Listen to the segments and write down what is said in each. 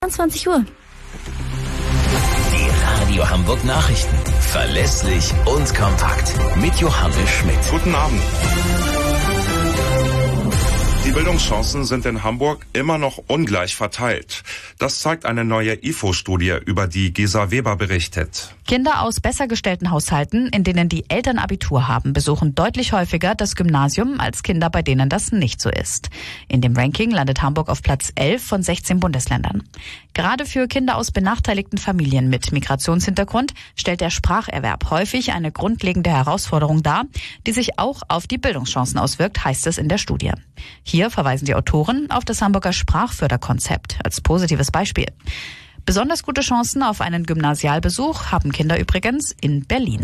20 Uhr. Die Radio Hamburg Nachrichten. Verlässlich und kompakt. Mit Johannes Schmidt. Guten Abend. Die Bildungschancen sind in Hamburg immer noch ungleich verteilt. Das zeigt eine neue IFO-Studie, über die Gesa Weber berichtet. Kinder aus besser gestellten Haushalten, in denen die Eltern Abitur haben, besuchen deutlich häufiger das Gymnasium als Kinder, bei denen das nicht so ist. In dem Ranking landet Hamburg auf Platz 11 von 16 Bundesländern. Gerade für Kinder aus benachteiligten Familien mit Migrationshintergrund stellt der Spracherwerb häufig eine grundlegende Herausforderung dar, die sich auch auf die Bildungschancen auswirkt, heißt es in der Studie. Hier verweisen die Autoren auf das Hamburger Sprachförderkonzept als positives Beispiel. Besonders gute Chancen auf einen Gymnasialbesuch haben Kinder übrigens in Berlin.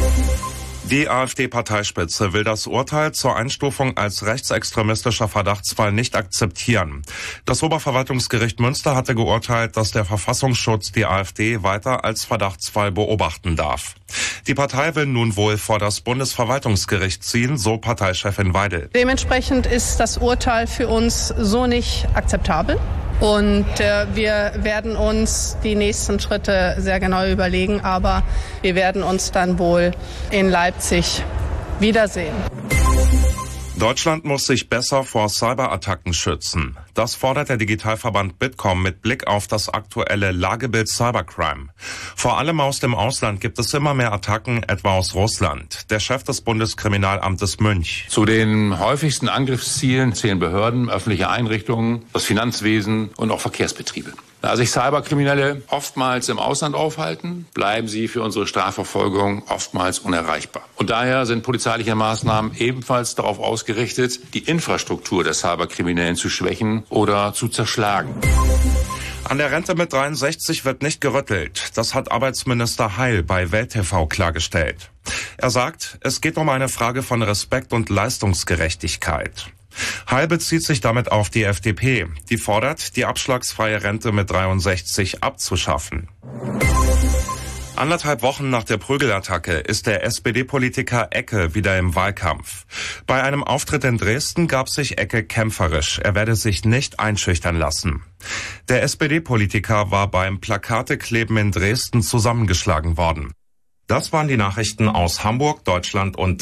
Die AfD-Parteispitze will das Urteil zur Einstufung als rechtsextremistischer Verdachtsfall nicht akzeptieren. Das Oberverwaltungsgericht Münster hatte geurteilt, dass der Verfassungsschutz die AfD weiter als Verdachtsfall beobachten darf. Die Partei will nun wohl vor das Bundesverwaltungsgericht ziehen, so Parteichefin Weidel. Dementsprechend ist das Urteil für uns so nicht akzeptabel. Und wir werden uns die nächsten Schritte sehr genau überlegen, aber wir werden uns dann wohl in Leipzig wiedersehen. Deutschland muss sich besser vor Cyberattacken schützen. Das fordert der Digitalverband Bitkom mit Blick auf das aktuelle Lagebild Cybercrime. Vor allem aus dem Ausland gibt es immer mehr Attacken, etwa aus Russland. Der Chef des Bundeskriminalamtes Münch. Zu den häufigsten Angriffszielen zählen Behörden, öffentliche Einrichtungen, das Finanzwesen und auch Verkehrsbetriebe. Da sich Cyberkriminelle oftmals im Ausland aufhalten, bleiben sie für unsere Strafverfolgung oftmals unerreichbar. Und daher sind polizeiliche Maßnahmen ebenfalls darauf ausgerichtet, die Infrastruktur der Cyberkriminellen zu schwächen oder zu zerschlagen. An der Rente mit 63 wird nicht gerüttelt. Das hat Arbeitsminister Heil bei Welt TV klargestellt. Er sagt, es geht um eine Frage von Respekt und Leistungsgerechtigkeit. Heil bezieht sich damit auf die FDP, die fordert, die abschlagsfreie Rente mit 63 abzuschaffen. 1,5 Wochen nach der Prügelattacke ist der SPD-Politiker Ecke wieder im Wahlkampf. Bei einem Auftritt in Dresden gab sich Ecke kämpferisch. Er werde sich nicht einschüchtern lassen. Der SPD-Politiker war beim Plakatekleben in Dresden zusammengeschlagen worden. Das waren die Nachrichten aus Hamburg, Deutschland und